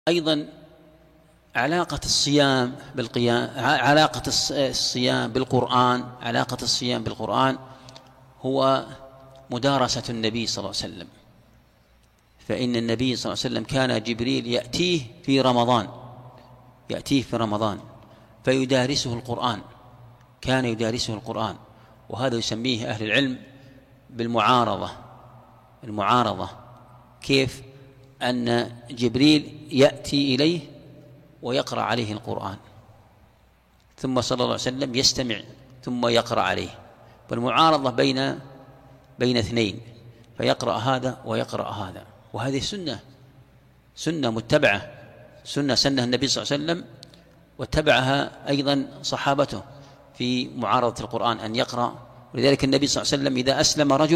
أيضا علاقة الصيام بالقيام، علاقة الصيام بالقرآن، علاقة الصيام بالقرآن هو مدارسة النبي صلى الله عليه وسلم. فإن النبي صلى الله عليه وسلم كان جبريل يأتيه في رمضان فيدارسه القرآن، كان يدارسه القرآن. وهذا يسميه أهل العلم المعارضة. كيف؟ أن جبريل يأتي إليه ويقرأ عليه القرآن، ثم صلى الله عليه وسلم يستمع ثم يقرأ عليه، والمعارضة بين اثنين، فيقرأ هذا ويقرأ هذا. وهذه سنة متبعة، سنة النبي صلى الله عليه وسلم واتبعها أيضا صحابته في معارضة القرآن أن يقرأ. ولذلك النبي صلى الله عليه وسلم إذا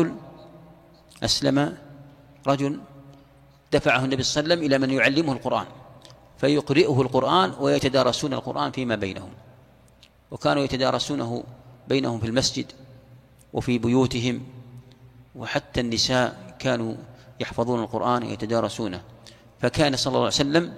أسلم رجل دفعه النبي صلى الله عليه وسلم إلى من يعلمه القرآن فيقرئه القرآن ويتدارسون القرآن فيما بينهم. وكانوا يتدارسونه بينهم في المسجد وفي بيوتهم، وحتى النساء كانوا يحفظون القرآن ويتدارسونه. فكان صلى الله عليه وسلم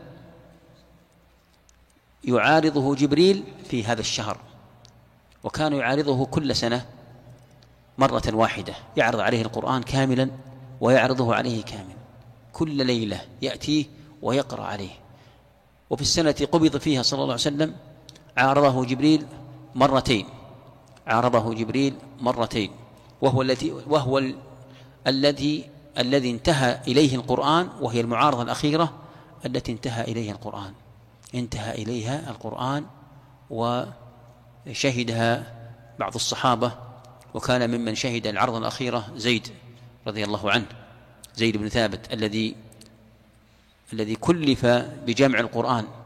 يعارضه جبريل في هذا الشهر، وكان يعارضه كل سنة مرة واحدة، يعرض عليه القرآن كاملا ويعرضه عليه كاملا، كل ليلة يأتيه ويقرأ عليه. وفي السنة قبض فيها صلى الله عليه وسلم عارضه جبريل مرتين، وهو الذي انتهى إليه القرآن، وهي المعارضة الأخيرة التي انتهى إليها القرآن وشهدها بعض الصحابة. وكان ممن شهد العرض الأخيرة زيد رضي الله عنه، زيد بن ثابت الذي كلف بجمع القرآن